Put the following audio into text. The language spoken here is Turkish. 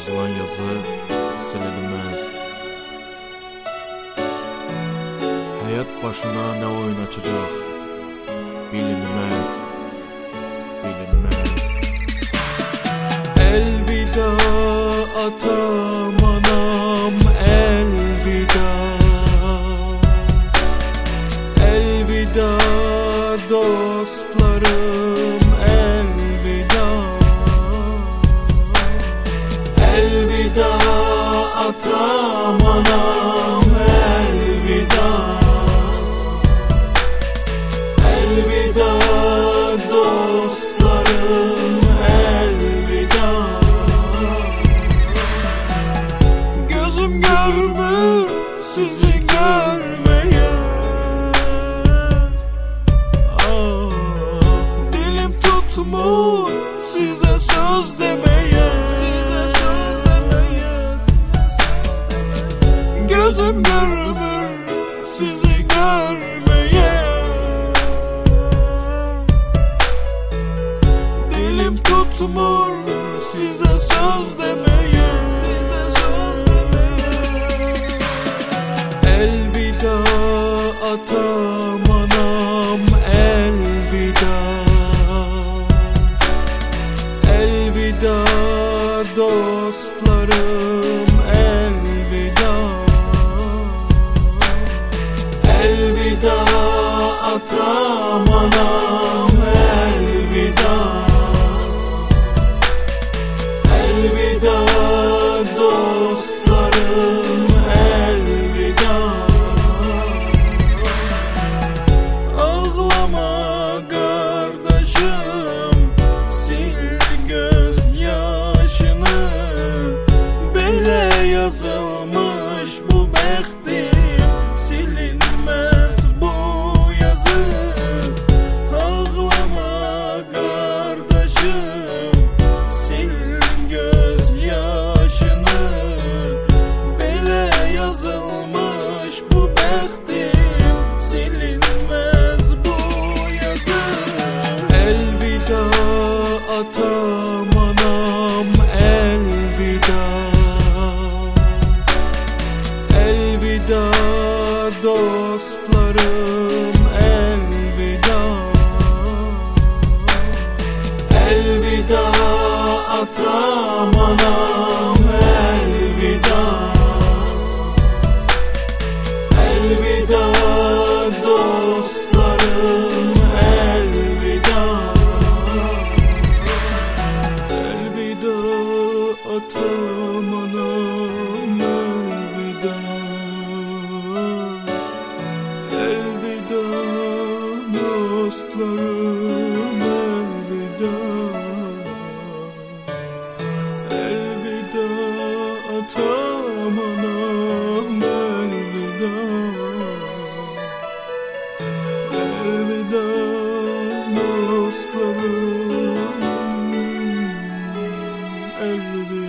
yazılan yazı silinmez. Hayat başına ne oyun açacak bilinmez, bilinmez. Elvida atam anam, elvida. Elvida dostlarım, elvida. Elvida atam anam, elvida. Elvida dostlarım, elvida. Gözüm görmür sizi görmeye, dilim tutmur size söz demeye. Gözüm görmür sizi görmeye, dilim tutmur size söz demeye. Elvida atam anam, elvida. Elvida dostlarım, elvida. Elvida atam anam, elvida. Elvida dostlarım, elvida. Ağlama kardeşim, sil gözyaşını. Böyle yazılmış bu bəxtim, silinmez bu yazı. Ağlama kardeşim, sil gözyaşını. Böyle yazılmış bu bəxtim, silinmez bu yazı. Elvida atam anam, elvida. Elvida dostlarım, elvida. Elvida atam anam, elvida. Elvida dostlarım, elvida. Elvida atam anam, elvida. Elvida dostlarım, elvida. Elvida atam anam, elvida. Elvida dostlarım, elvida.